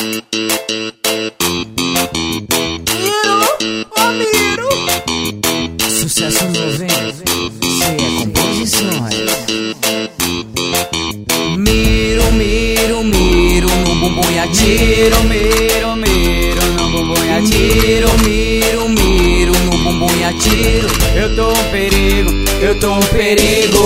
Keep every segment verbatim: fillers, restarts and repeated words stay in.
Miro, sucesso novo, hein? Cê é composições. Miro, miro, miro no bumbum e atiro. Miro, miro no bumbum e atiro. Miro, miro no bumbum e atiro. Eu tô um perigo, eu tô um perigo.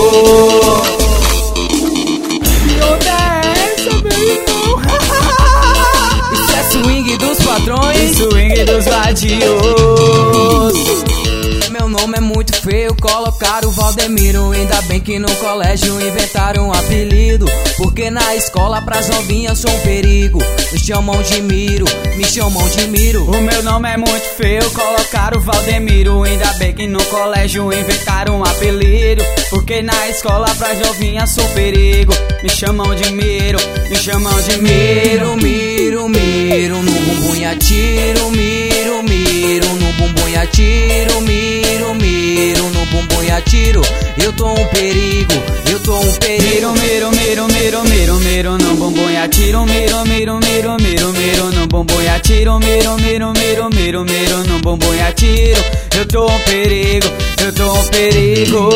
Que onda é essa, meu irmão? Isso é swing dos patrões, swing dos vadios. Meu nome é muito feio, colocaram o Valdemiro. Ainda bem que no colégio inventaram um apelido, porque na escola pras novinhas sou um perigo. Me chamam de Miro, me chamam de Miro. O meu nome é muito feio, colocaram o Valdemiro. Ainda bem que no colégio inventaram um apelido, porque na escola pras novinhas sou um perigo. Me chamam de Miro, me chamam de Miro. Miro, miro no bumbum e atiro. Miro, miro no bumbum e atiro. Miro, miro no bumbum e atiro. Eu tô um perigo, eu tô um perigo. Miro, miro, miro, miro, miro no bumbum e atiro. Miro, miro, miro, miro, miro no bumbum e atiro. Miro, miro, miro, miro, miro no bumbum e atiro. Eu tô um perigo, eu tô um perigo.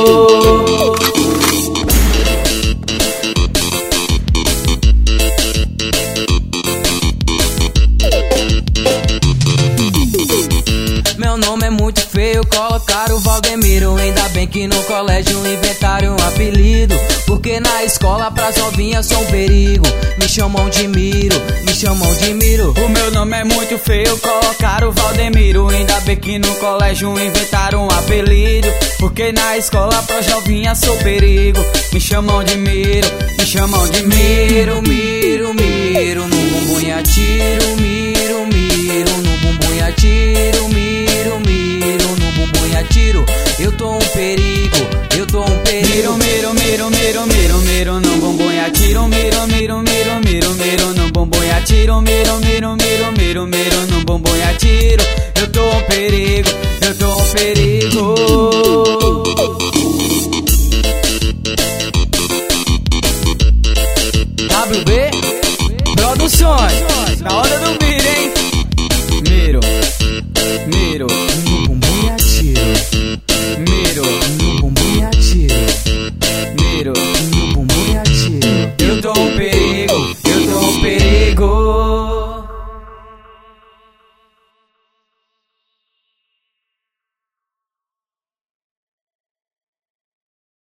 Meu nome é muito feio, colocaram o Valdemiro. Ainda bem que no colégio inventaram um apelido, porque na escola pras novinhas sou um perigo. Me chamam de Miro, me chamam de Miro. O meu nome é muito feio, colocaram o Valdemiro. Ainda bem que no colégio inventaram um apelido, porque na escola pras novinhas sou perigo. Me chamam de Miro, me chamam de Miro. Miro, miro no bumbum e atiro. Miro, miro no bumbum e atiro. Miro, miro no bumbum e atiro. Eu tô um perigo, eu tô um perigo. Miro, miro, miro, miro, miro no bumbum e atiro. Miro, miro, miro, miro, miro no bumbum e atiro. Miro, miro, miro, miro, miro no bumbum e atiro. Eu tô um perigo, eu tô um perigo. W B Produções, na hora do Miro, hein? Miro, Miro,